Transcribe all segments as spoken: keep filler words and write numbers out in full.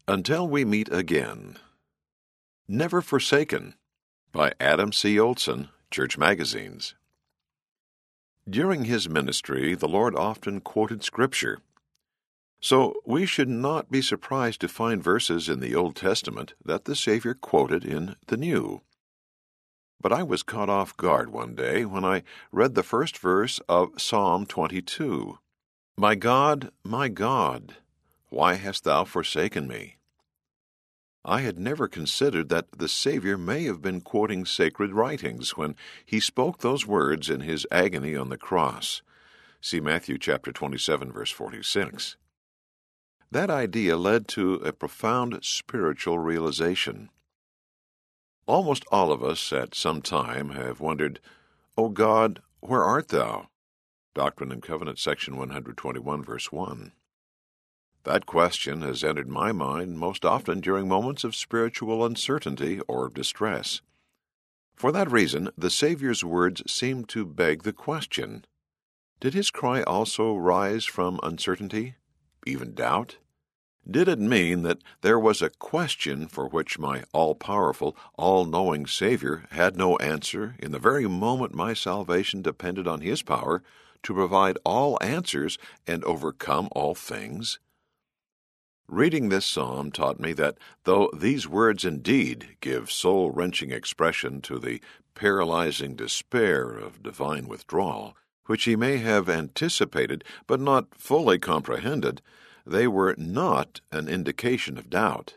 Until We Meet Again. Never Forsaken by Adam C. Olson, Church Magazines. During his ministry, the Lord often quoted Scripture. So we should not be surprised to find verses in the Old Testament that the Savior quoted in the New. But I was caught off guard one day when I read the first verse of Psalm twenty-two. My God, my God, why hast thou forsaken me? I had never considered that the Savior may have been quoting sacred writings when he spoke those words in his agony on the cross. See Matthew chapter twenty-seven, verse forty-six. That idea led to a profound spiritual realization. Almost all of us at some time have wondered, O God, where art thou? Doctrine and Covenants, section one twenty-one, verse one. That question has entered my mind most often during moments of spiritual uncertainty or distress. For that reason, the Savior's words seem to beg the question. Did his cry also rise from uncertainty, even doubt? Did it mean that there was a question for which my all-powerful, all-knowing Savior had no answer in the very moment my salvation depended on his power to provide all answers and overcome all things? Reading this psalm taught me that though these words indeed give soul-wrenching expression to the paralyzing despair of divine withdrawal, which he may have anticipated but not fully comprehended, they were not an indication of doubt.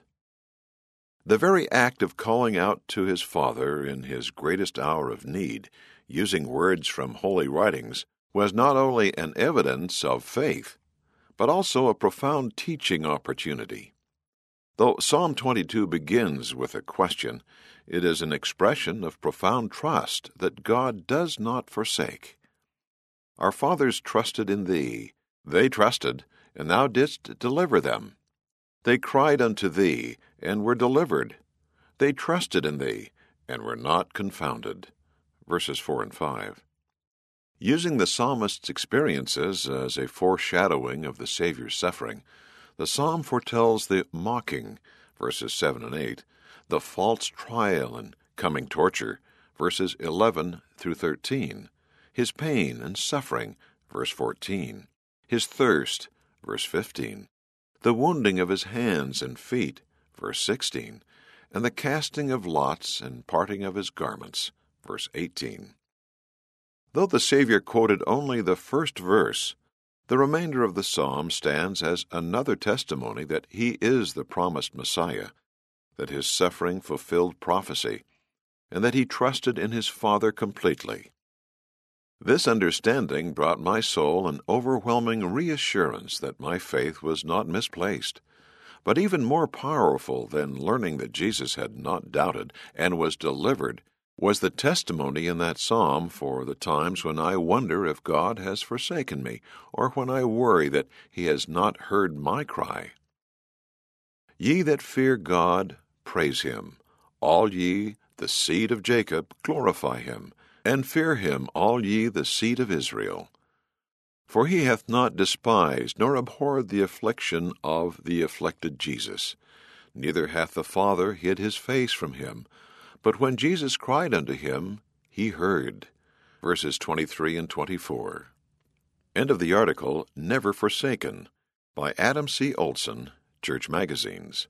The very act of calling out to his Father in his greatest hour of need, using words from holy writings, was not only an evidence of faith, but also a profound teaching opportunity. Though Psalm twenty-two begins with a question, it is an expression of profound trust that God does not forsake. Our fathers trusted in thee. They trusted, and thou didst deliver them. They cried unto thee, and were delivered. They trusted in thee, and were not confounded. Verses four and five. Using the psalmist's experiences as a foreshadowing of the Savior's suffering, the psalm foretells the mocking, verses seven and eight, the false trial and coming torture, verses eleven through thirteen, his pain and suffering, verse fourteen, his thirst, verse fifteen, the wounding of his hands and feet, verse sixteen, and the casting of lots and parting of his garments, verse eighteen. Though the Savior quoted only the first verse, the remainder of the psalm stands as another testimony that he is the promised Messiah, that his suffering fulfilled prophecy, and that he trusted in his Father completely. This understanding brought my soul an overwhelming reassurance that my faith was not misplaced. But even more powerful than learning that Jesus had not doubted and was delivered was the testimony in that psalm for the times when I wonder if God has forsaken me, or when I worry that he has not heard my cry. Ye that fear God, praise him. All ye, the seed of Jacob, glorify him. And fear him, all ye the seed of Israel. For he hath not despised nor abhorred the affliction of the afflicted Jesus. Neither hath the Father hid his face from him. But when Jesus cried unto him, he heard. Verses twenty-three and twenty-four. End of the article, Never Forsaken, by Adam C. Olson, Church Magazines.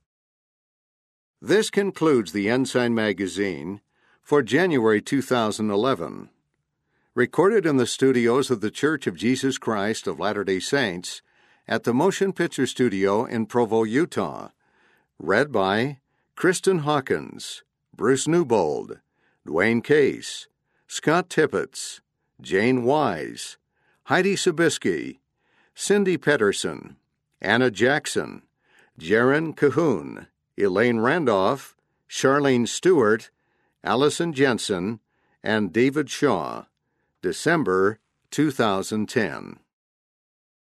This concludes the Ensign Magazine for January two thousand eleven. Recorded in the studios of the Church of Jesus Christ of Latter-day Saints at the Motion Picture Studio in Provo, Utah. Read by Kristen Hawkins, Bruce Newbold, Dwayne Case, Scott Tippett, Jane Wise, Heidi Sabisky, Cindy Pedersen, Anna Jackson, Jaron Cahoon, Elaine Randolph, Charlene Stewart, Allison Jensen, and David Shaw. December two thousand ten.